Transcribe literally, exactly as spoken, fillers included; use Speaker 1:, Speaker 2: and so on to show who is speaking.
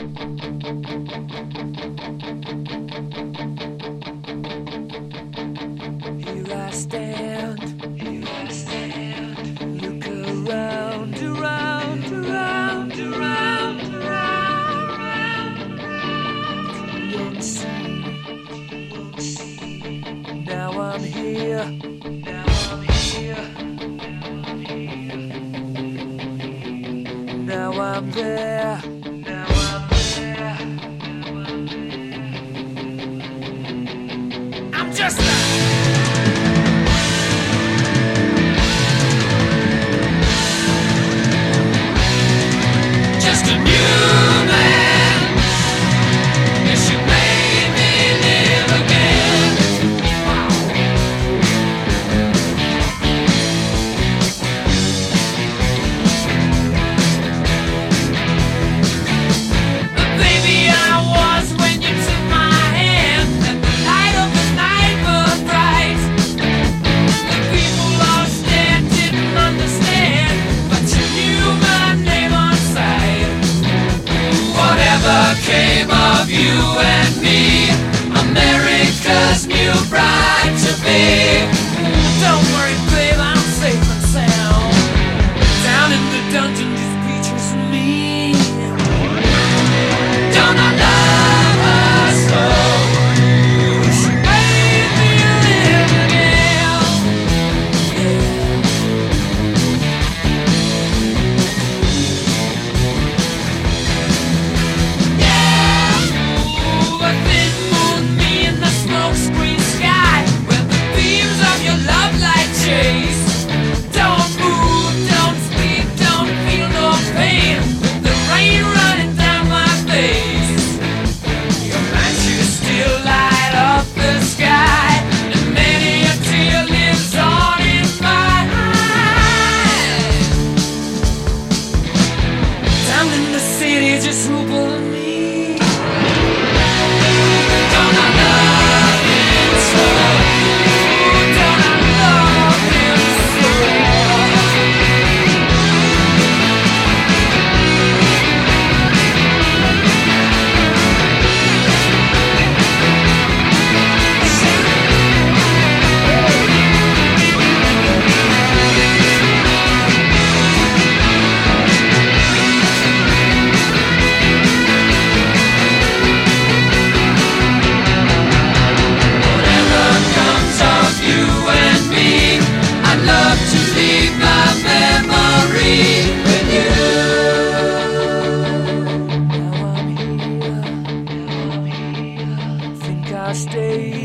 Speaker 1: Here I stand, here I stand. Look around, around, around, around, around. You won't see, you won't see. Now I'm here, now I'm here, now I'm here. Now I'm there, now I'm there, now I'm there. I'm just a Just a new man. Yes, you made me live again. But baby, I was when you took my hand, and the light of the night was bright. The people lost there didn't understand, but you knew my name on sight. Whatever came of you and me, America's new bride to be. Don't worry, babe, I'm safe and sound. Down in the dungeon, just creatures for me. Don't I love her so? She made me live again. Ooh, a thin moon, me in the smokescreen sky, with the beams of your love light chase. Don't move, don't speak, don't feel no pain, with the rain running down my face. Your matches still light up the sky, and many a tear lives on in my eyes. Down in the city, just who pulling me? Don't I love him so? Don't I love him so? Whatever comes of you and me, I'd love to leave my memory with you. Now I'm here, now I'm here. Think I'll stay